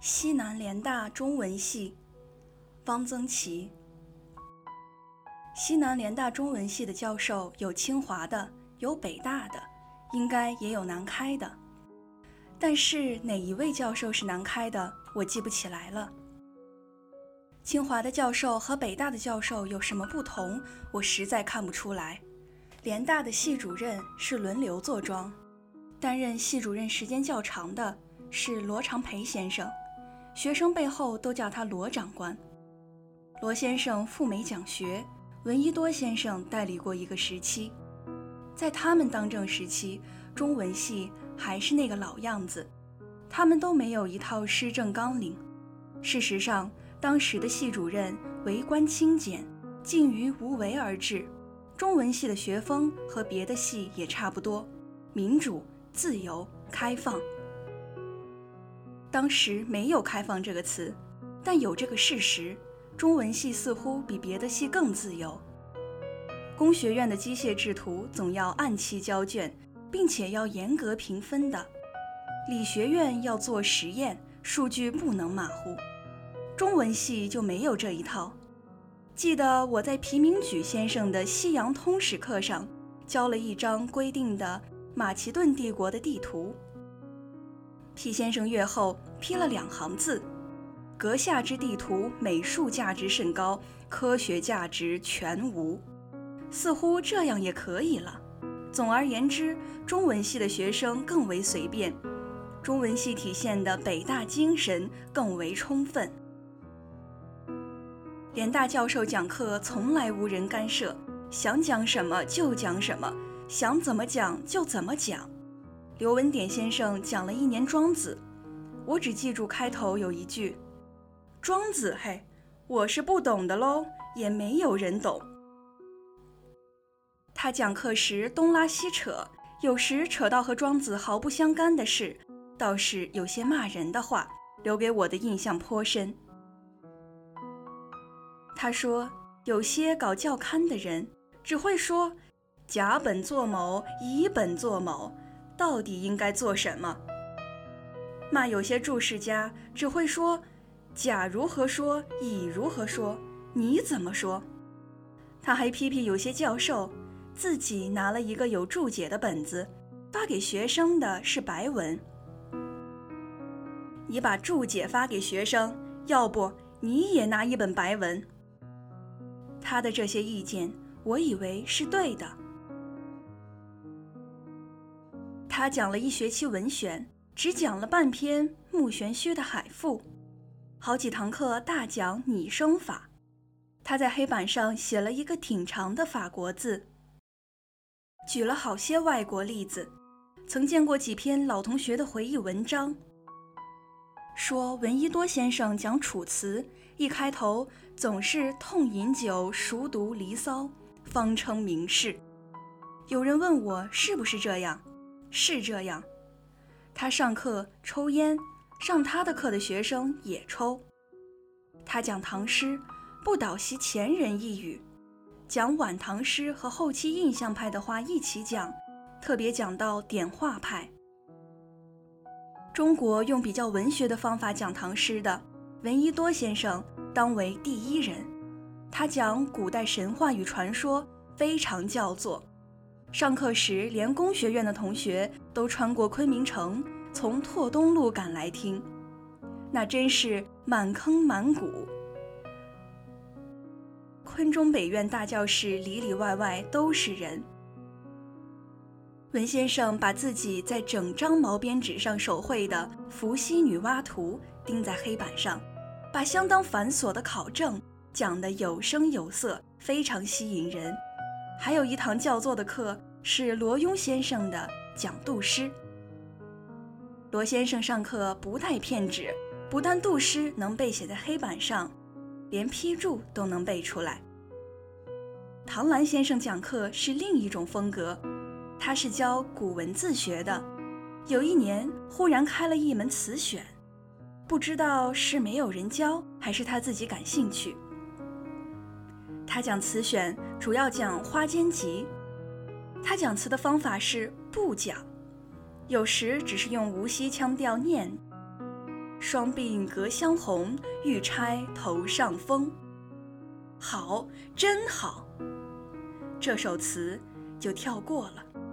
西南联大中文系，汪曾祺。西南联大中文系的教授有清华的，有北大的，应该也有南开的。但是哪一位教授是南开的，我记不起来了。清华的教授和北大的教授有什么不同，我实在看不出来。联大的系主任是轮流坐庄，担任系主任时间较长的是罗长培先生，学生背后都叫他罗长官。罗先生赴美讲学，闻一多先生代理过一个时期。在他们当政时期，中文系还是那个老样子，他们都没有一套施政纲领。事实上，当时的系主任为官清简，近于无为而治。中文系的学风和别的系也差不多，民主、自由、开放。当时没有开放这个词，但有这个事实，中文系似乎比别的系更自由。工学院的机械制图总要按期交卷，并且要严格评分的。理学院要做实验，数据不能马虎。中文系就没有这一套。记得我在皮明举先生的西洋通史课上交了一张规定的马其顿帝国的地图。皮先生阅后批了2行字：阁下之地图美术价值甚高，科学价值全无。似乎这样也可以了。总而言之，中文系的学生更为随便，中文系体现的北大精神更为充分。联大教授讲课从来无人干涉，想讲什么就讲什么，想怎么讲就怎么讲。刘文典先生讲了1年庄子，我只记住开头有一句：庄子嘿，我是不懂的喽，也没有人懂。他讲课时东拉西扯，有时扯到和庄子毫不相干的事，倒是有些骂人的话，留给我的印象颇深。他说，有些搞教刊的人只会说甲本作某，乙本作某，到底应该做什么？骂有些注释家只会说甲如何说，乙如何说，你怎么说？他还批评有些教授自己拿了一个有注解的本子，发给学生的是白文。你把注解发给学生，要不你也拿一本白文。他的这些意见，我以为是对的。他讲了1学期文选，只讲了半篇穆玄虚的《海赋》，好几堂课大讲拟声法。他在黑板上写了一个挺长的法国字，举了好些外国例子，曾见过几篇老同学的回忆文章，说闻一多先生讲《楚辞》，一开头总是痛饮酒，熟读《离骚》，方称名士。有人问我是不是这样？是这样。他上课抽烟，上他的课的学生也抽。他讲唐诗，不倒袭前人一语，讲晚唐诗和后期印象派的话一起讲，特别讲到点画派。中国用比较文学的方法讲唐诗的，闻一多先生当为第1人。他讲古代神话与传说，非常叫座。上课时，连工学院的同学都穿过昆明城，从拓东路赶来听，那真是满坑满谷。昆中北院大教室里里外外都是人。文先生把自己在整张毛边纸上手绘的伏羲女娲图钉在黑板上，把相当繁琐的考证讲得有声有色，非常吸引人。还有一堂叫座的课是罗庸先生的讲杜诗。罗先生上课不带骗纸，不但杜诗能背写在黑板上，连批注都能背出来。唐兰先生讲课是另一种风格，他是教古文字学的，有1年忽然开了一门词选，不知道是没有人教，还是他自己感兴趣。他讲词选主要讲花间集，他讲词的方法是不讲，有时只是用无锡腔调念， 双鬓隔乡红，玉钗头上风。好，真好。这首词就跳过了。